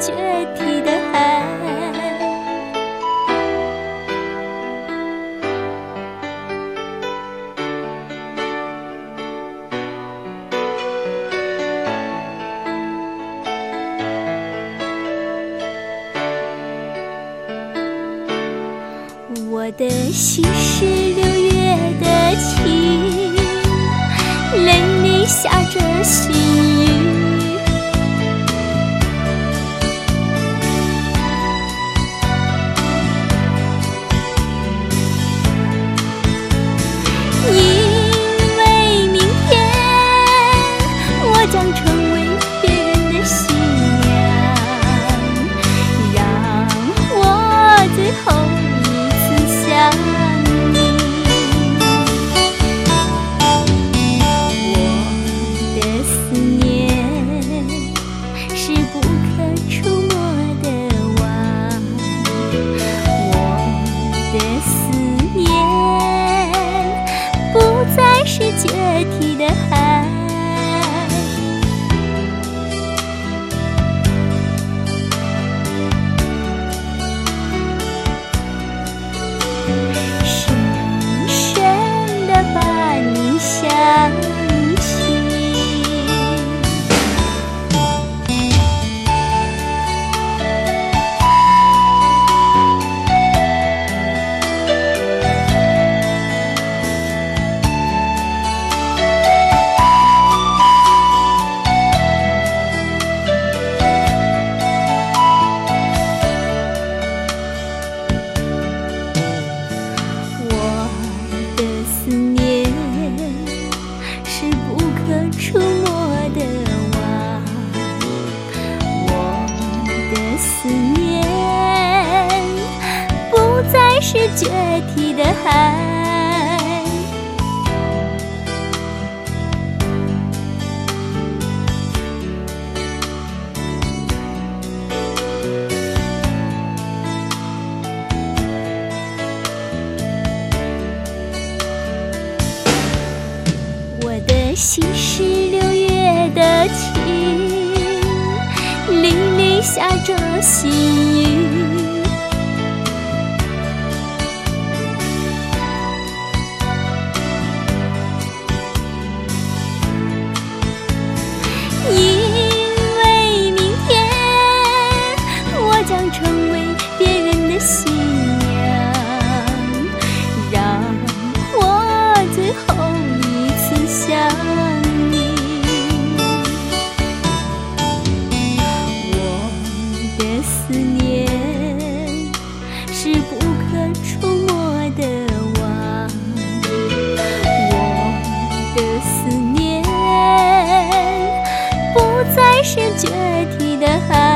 决堤的海。我的心是6月的晴，泪里下着细雨。因为明天我将成为别人的新娘，让我最后想你。我的思念是不可触摸的网，我的思念不再是决堤的海。把你想起，触摸的网，我的思念不再是决堤的海。我的心是6月的晴，沥沥下着细雨。因为明天我将成为别人的新娘，让我最后想你。我的思念是不可触摸的网，我的思念不再是决堤的海。